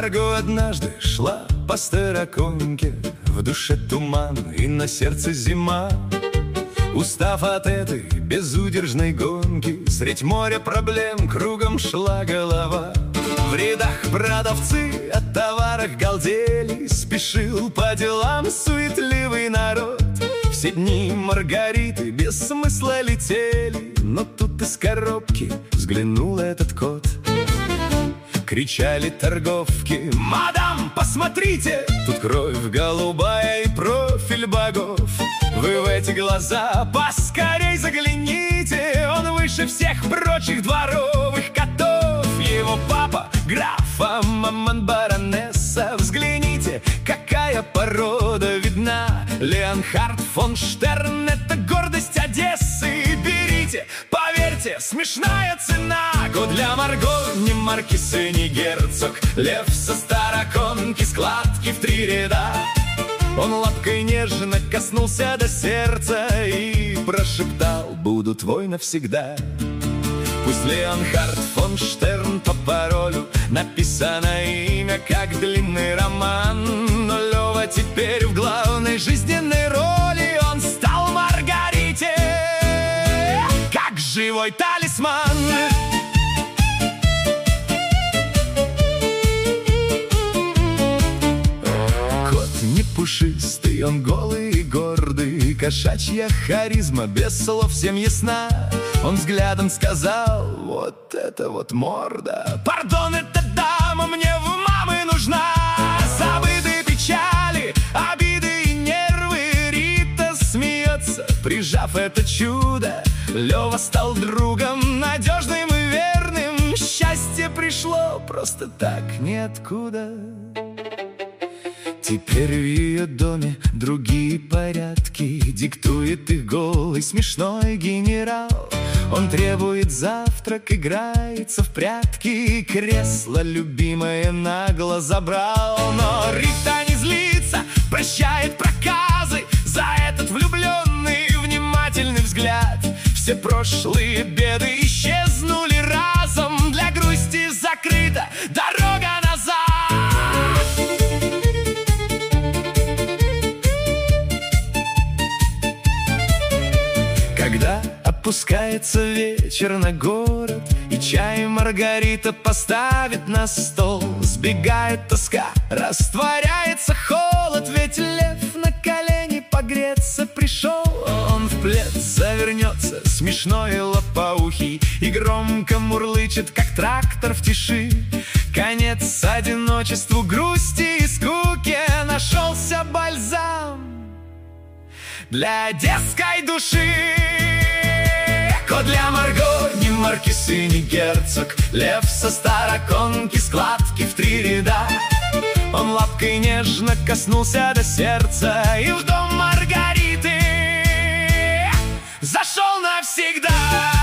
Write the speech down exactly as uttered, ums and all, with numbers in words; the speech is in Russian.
Марго однажды шла по Староконке, в душе туман и на сердце зима. Устав от этой безудержной гонки, средь моря проблем кругом шла голова. В рядах продавцы о товарах галдели, спешил по делам суетливый народ. Все дни Маргариты без смысла летели, но тут из коробки взглянул этот кот. Кричали торговки: «Мадам, посмотрите! Тут кровь голубая и профиль богов. Вы в эти глаза поскорей загляните, он выше всех прочих дворовых котов. Его папа граф, а мама баронесса. Взгляните, какая порода видна. Леонхард фон Штерн — это гордость Одессы. Берите, поверьте, смешная цена. Кот для Марго, ни маркиз, ни герцог. Лев со Староконки, складки в три ряда. Он лапкой нежно коснулся до сердца и прошептал: «Буду твой навсегда». Пусть Леонхард фон Штерн по паролю написано имя, как длинный роман, но Лева теперь в главной жизненной роли. Он стал Маргарите как живой талисман. Кот не пушистый, он голый и гордый, кошачья харизма без слов всем ясна. Он взглядом сказал: «Вот это вот морда! Пардон, эта дама мне в мамы нужна!» Забыты печали, обиды и нервы. Рита смеется, прижав это чудо. Лева стал другом надежным и верным. Счастье пришло просто так, ниоткуда. Теперь в ее доме другие порядки, диктует их голый смешной генерал. Он требует завтрак, играется в прятки, кресло любимое нагло забрал. Но Рита не злится, прощает проказы за этот влюбленный внимательный взгляд. Все прошлые беды исчезнули разом, для грусти закрыта дорога назад. Когда опускается вечер на город, и чай Маргарита поставит на стол, сбегает тоска, растворяется холод. Ведь лев на колени погреться пришел. Он в плед завернется, смешной и лопоухий, и громко мурлычет, как трактор в тиши. Конец одиночеству, грусти и скуке. Нашелся бальзам для одесской души. Кот для Марго, ни маркиз и ни герцог. Лев со Староконки, складки в три ряда. Он лапкой нежно коснулся до сердца и в дом Маргариты зашел навсегда.